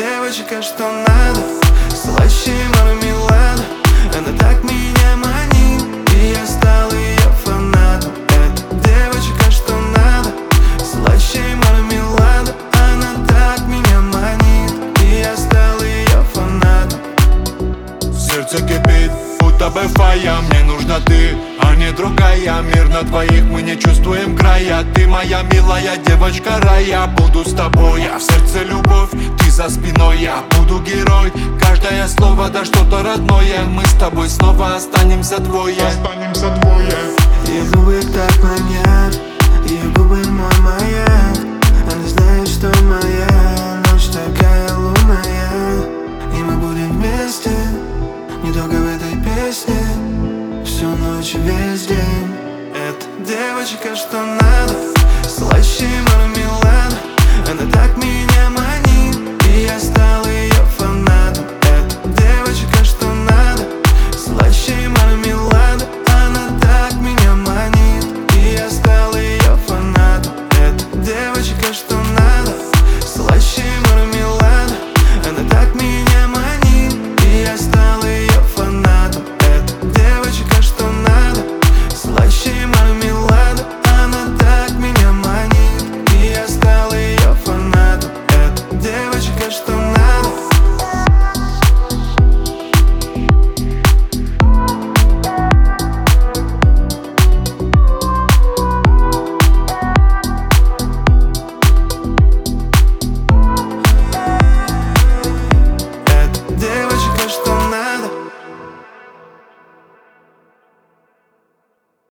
девочка, что надо, слаще мармелада. Она так меня манит, и я стал ее фанатом. Это девочка, что надо, слаще мармелада. Она так меня манит, и я стал ее фанатом. Сердце кипит, будто бы фая. Мне нужна ты, а не другая. Мир на двоих, мы не чувствуем края. Ты моя милая девочка рая. Буду с тобой, а в сердце любовь. Ты за спиной, я буду герой. Каждое слово, да что-то родное. Мы с тобой снова останемся двое. Ее губы так манят, ее губы мой маяк. Она знает, что моя ночь такая лунная, и мы будем вместе, недолго в этой песне, всю ночь, весь день. Это девочка, что надо, слаще мармелада. Она так меня манит, и я стал